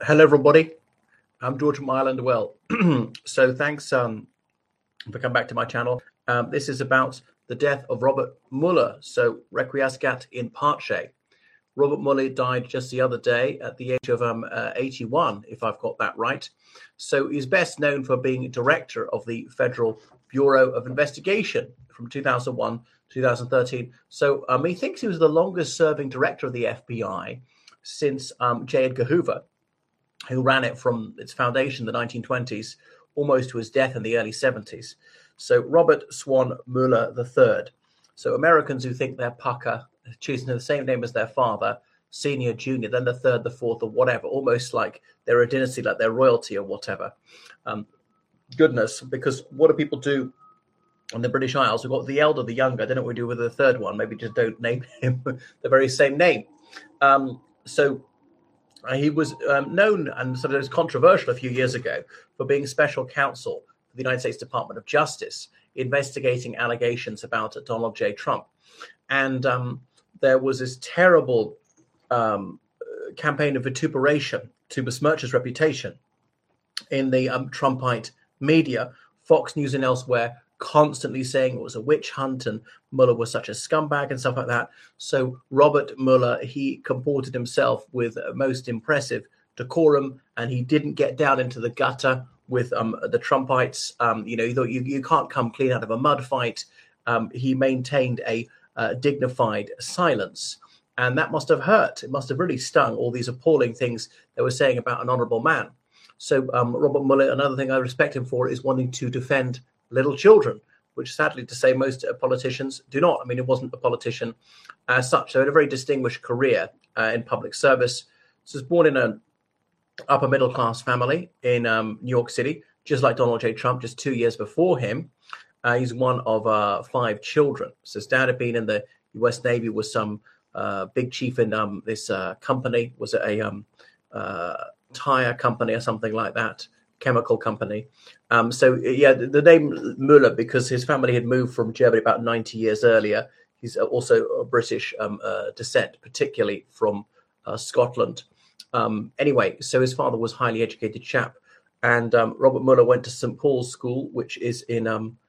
Hello, everybody. I'm George from Ireland. Well, so thanks for coming back to my channel. This is about the death of Robert Mueller. So Requiescat in Pace. Robert Mueller died just the other day at the age of 81, if I've got that right. So he's best known for being director of the Federal Bureau of Investigation from 2001 to 2013. So he thinks he was the longest serving director of the FBI since J. Edgar Hoover, who ran it from its foundation in the 1920s almost to his death in the early 70s. So Robert Swan Mueller III. So Americans who think they're pucker, choosing the same name as their father, senior, junior, then the third, the fourth, or whatever, almost like they're a dynasty, like they're royalty or whatever. Goodness, because what do people do on the British Isles? We've got the elder, the younger. I don't know what we do with the third one. Maybe just don't name him the very same name. He was known and sort of was controversial a few years ago for being special counsel for the United States Department of Justice, investigating allegations about Donald J. Trump. And there was this terrible campaign of vituperation to besmirch his reputation in the Trumpite media, Fox News and elsewhere, constantly saying it was a witch hunt and Mueller was such a scumbag and stuff like that. So Robert Mueller, he comported himself with most impressive decorum, and he didn't get down into the gutter with the Trumpites. He thought you can't come clean out of a mud fight. He maintained a dignified silence, and that must have hurt. It must have really stung, all these appalling things they were saying about an honorable man. So Robert Mueller, another thing I respect him for is wanting to defend little children, which sadly to say most politicians do not. I mean, it wasn't a politician as such. So he had a very distinguished career in public service. So he was born in an upper middle class family in New York City, just like Donald J. Trump, just 2 years before him. He's one of 5 children. So his dad had been in the U.S. Navy, was some big chief in this company, was a tire company or something like that, chemical company. The name Mueller, because his family had moved from Germany about 90 years earlier. He's also of British descent, particularly from Scotland. Anyway, so his father was a highly educated chap, and Robert Mueller went to St. Paul's School, which is in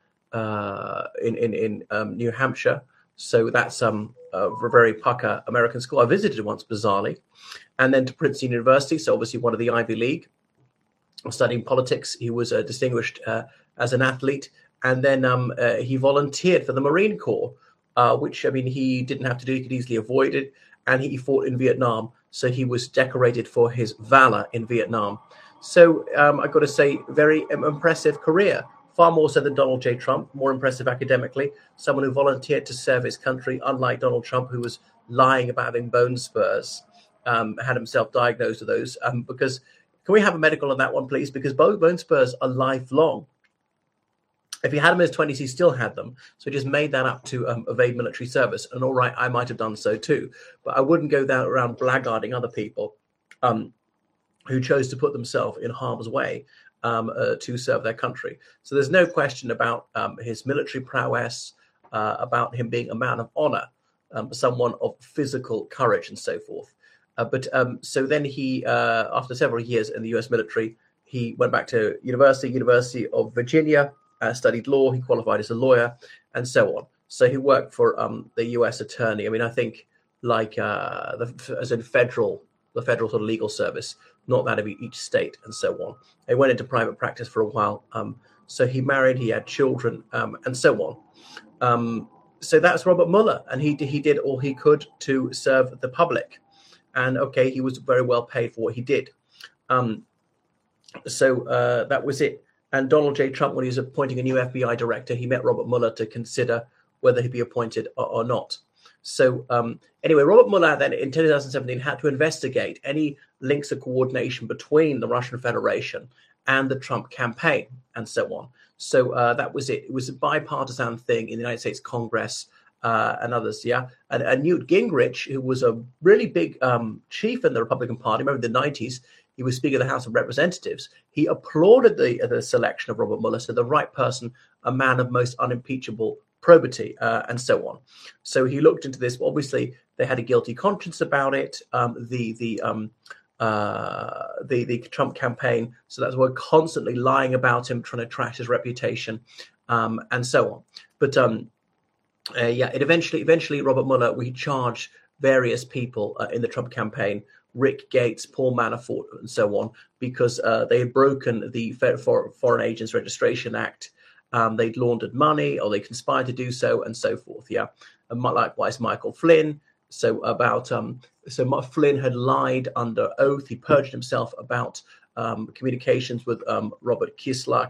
New Hampshire. So that's a very pucker American school. I visited once, bizarrely, and then to Princeton University. So obviously one of the Ivy League. Studying politics, he was distinguished as an athlete, and then he volunteered for the Marine Corps, which, I mean, he didn't have to do, he could easily avoid it, and he fought in Vietnam, so he was decorated for his valor in Vietnam. So I've got to say, very impressive career, far more so than Donald J. Trump, more impressive academically, someone who volunteered to serve his country, unlike Donald Trump, who was lying about having bone spurs, had himself diagnosed with those, because... Can we have a medical on that one, please? Because bone spurs are lifelong. If he had them in his 20s, he still had them. So he just made that up to evade military service. And all right, I might have done so too. But I wouldn't go down around blackguarding other people who chose to put themselves in harm's way to serve their country. So there's no question about his military prowess, about him being a man of honor, someone of physical courage and so forth. So then he, after several years in the U.S. military, he went back to University of Virginia, studied law. He qualified as a lawyer, and so on. So he worked for the U.S. attorney. I mean, I think like as in the federal sort of legal service, not that of each state, and so on. He went into private practice for a while. So he married, he had children, and so on. So that's Robert Mueller, and he did all he could to serve the public. And okay, he was very well paid for what he did. That was it. And Donald J. Trump, when he was appointing a new FBI director, he met Robert Mueller to consider whether he'd be appointed or not. So anyway, Robert Mueller then in 2017 had to investigate any links of coordination between the Russian Federation and the Trump campaign and so on. So that was it. It was a bipartisan thing in the United States Congress. And others, yeah. And Newt Gingrich, who was a really big chief in the Republican Party, remember in the 90s, he was Speaker of the House of Representatives. He applauded the selection of Robert Mueller, so the right person, a man of most unimpeachable probity, and so on. So he looked into this. Obviously, they had a guilty conscience about it. The the Trump campaign. So that's why we're constantly lying about him, trying to trash his reputation, and so on. But yeah, it eventually Robert Mueller, we charged various people in the Trump campaign, Rick Gates, Paul Manafort, and so on, because they had broken the Foreign Agents Registration Act. They'd laundered money, or they conspired to do so, and so forth. Yeah, and likewise Michael Flynn. So about Flynn had lied under oath. He perjured himself about communications with Robert Kislyak,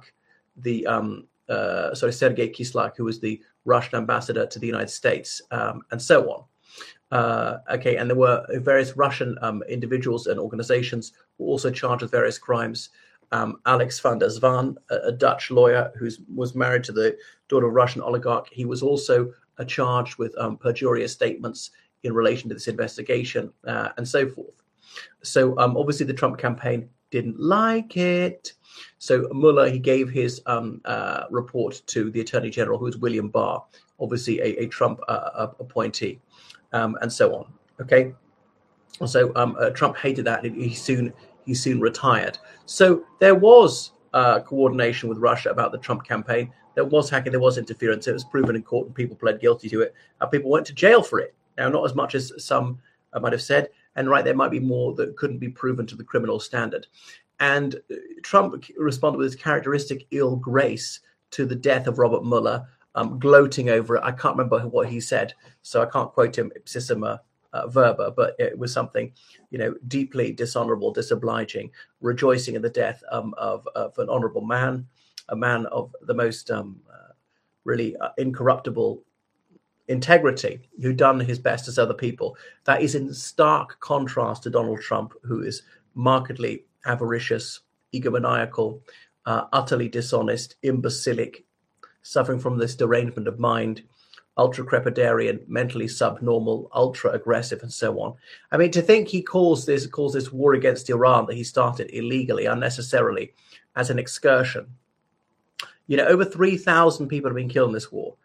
Sergei Kislyak, who was the Russian ambassador to the United States, and so on. Okay, and there were various Russian individuals and organizations who also charged with various crimes. Alex van der Zwaan, a Dutch lawyer who was married to the daughter of a Russian oligarch, he was also charged with perjurious statements in relation to this investigation, and so forth. So obviously the Trump campaign didn't like it. So Mueller, he gave his report to the Attorney General, who is William Barr, obviously a Trump appointee, and so on. Okay, so Trump hated that. He soon retired. So there was coordination with Russia about the Trump campaign. There was hacking, there was interference. It was proven in court, and people pled guilty to it. People went to jail for it. Now, not as much as some might have said, and right, there might be more that couldn't be proven to the criminal standard. And Trump responded with his characteristic ill grace to the death of Robert Mueller, gloating over it. I can't remember what he said, so I can't quote him ipsissima verba, but it was something, deeply dishonorable, disobliging, rejoicing in the death of an honorable man, a man of the most really incorruptible integrity, who done his best as other people. That is in stark contrast to Donald Trump, who is markedly avaricious, egomaniacal, utterly dishonest, imbecilic, suffering from this derangement of mind, ultra-crepidarian, mentally subnormal, ultra-aggressive, and so on. I mean, to think he calls this war against Iran that he started illegally, unnecessarily, as an excursion. Over 3,000 people have been killed in this war.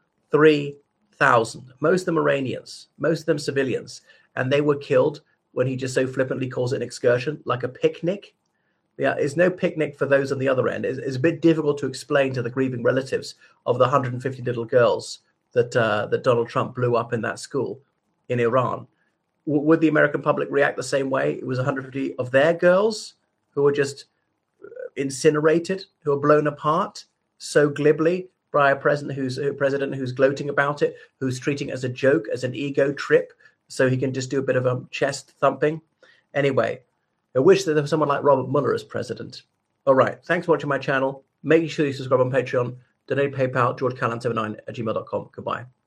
3,000. Most of them Iranians, most of them civilians. And they were killed when he just so flippantly calls it an excursion, like a picnic. Yeah, it's no picnic for those on the other end. It's a bit difficult to explain to the grieving relatives of the 150 little girls that Donald Trump blew up in that school in Iran. Would the American public react the same way? It was 150 of their girls who were just incinerated, who were blown apart so glibly by a president who's gloating about it, who's treating it as a joke, as an ego trip, so he can just do a bit of a chest thumping. Anyway, I wish that there was someone like Robert Mueller as president. All right, thanks for watching my channel. Make sure you subscribe on Patreon. Donate PayPal, georgecallan79@gmail.com. Goodbye.